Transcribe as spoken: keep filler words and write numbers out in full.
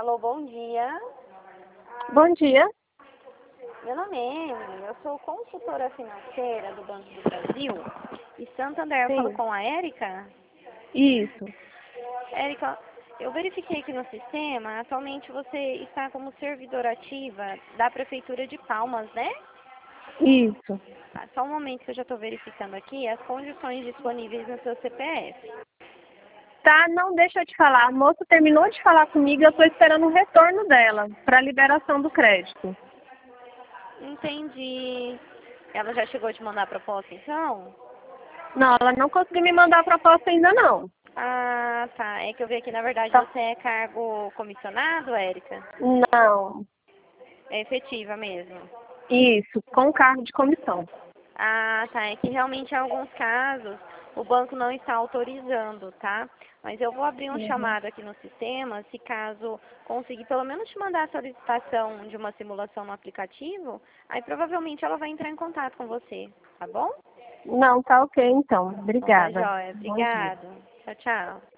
Alô, bom dia. Bom dia. Meu nome é Emily, eu sou consultora financeira do Banco do Brasil. E Santander, eu falo Sim. com a Érica? Isso. Érica, eu verifiquei aqui no sistema, atualmente você está como servidora ativa da Prefeitura de Palmas, né? Isso. Ah, só um momento que eu já estou verificando aqui as condições disponíveis no seu C P F. Tá, não deixa eu te falar. A moça terminou de falar comigo e eu estou esperando o retorno dela para liberação do crédito. Entendi. Ela já chegou a te mandar a proposta, então? Não, ela não conseguiu me mandar a proposta ainda não. Ah, tá. É que eu vi aqui, na verdade, Tá. você é cargo comissionado, Érica? Não. É efetiva mesmo. Isso, com cargo de comissão. Ah, tá. É que realmente em alguns casos o banco não está autorizando, tá? Mas eu vou abrir um Uhum. chamado aqui no sistema, se caso conseguir pelo menos te mandar a solicitação de uma simulação no aplicativo, aí provavelmente ela vai entrar em contato com você, tá bom? Não, tá ok então. Então tá Obrigada. jóia. Bom dia. Obrigado. Tchau, tchau.